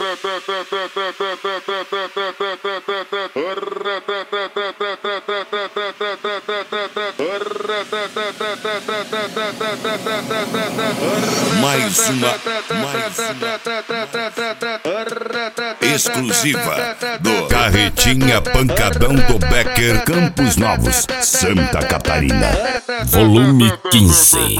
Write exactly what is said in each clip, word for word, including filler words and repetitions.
Mais uma, mais uma exclusiva do Carretinha Pancadão do Becker, Campos Novos, Santa Catarina. Volume quinze.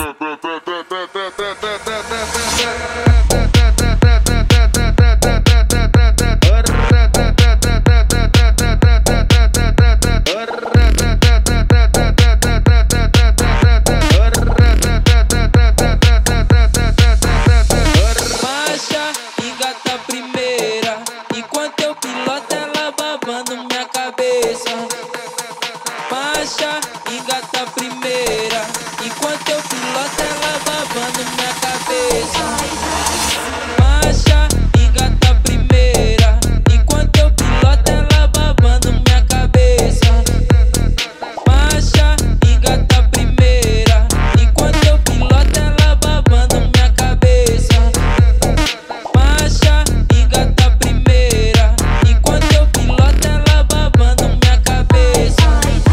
Marcha, engata primeira, enquanto eu piloto ela babando minha cabeça. Marcha, engata primeira, enquanto eu piloto ela babando minha cabeça. Marcha, engata primeira, enquanto eu piloto ela babando minha cabeça. Marcha, engata primeira, enquanto eu piloto ela babando minha cabeça.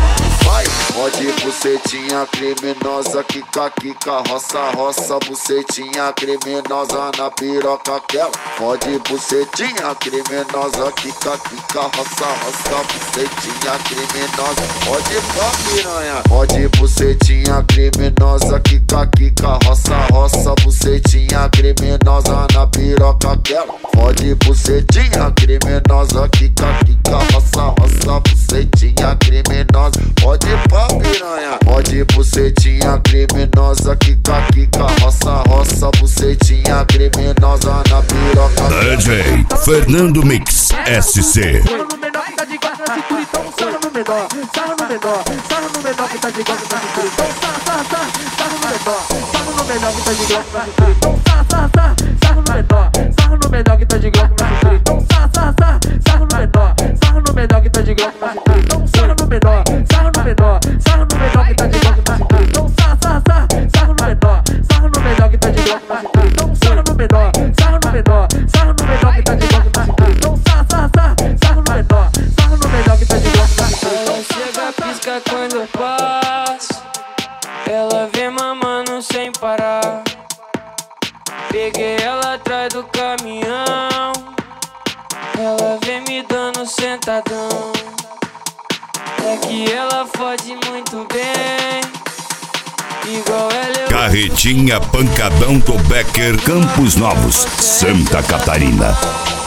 Pode bucetinha criminosa, quica, quica, roça, roça, bucetinha criminosa na piroca aquela. Pode bucetinha criminosa, quica, quica, roça, roça, bucetinha criminosa. Pode pá piranha. Pode bucetinha criminosa, quica, quica, roça, roça, bucetinha criminosa na piroca aquela. Pode bucetinha criminosa, quica, quica, roça, roça, bucetinha criminosa. Pode pá piranha. Pode bucetinha criminosa, quica, quica, roça, roça, bucetinha criminosa na piroca. D J Fernando Mix S C. Sarro no menor que tá de gato na cintura, então sarro no menor, sarro no menor, sarro no menor que tá de gato na cintura, então sarro, sarro, sarro, sarro no menor, sarro no menor que tá de gato na cintura, então sarro, sarro, sarro, sarro no menor, sarro no menor que tá de gato na cintura, então sarro, sarro, sarro, sarro no menor, sarro no menor que tá de gato na cintura, então sarro no menor, sarro no menor, sarro no menor que tá de gato na cintura, então sarro, sarro, sarro, sarro no menor, sarro no menor que tá de gato na cintura, então sarro no menor, sarro no menor, sarro no menor que tá de gato na cintura, então sarro, sarro, sarro, sarro no menor, sarro no menor que tá de gato na cintura. Ela chega, pisca quando eu passo, ela vem mamando sem parar. Peguei ela atrás do caminhão, ela vem me dando sentadão. É que ela fode muito bem, igual ela eu... Carretinha Pancadão do Becker, Campos Novos, Santa Catarina.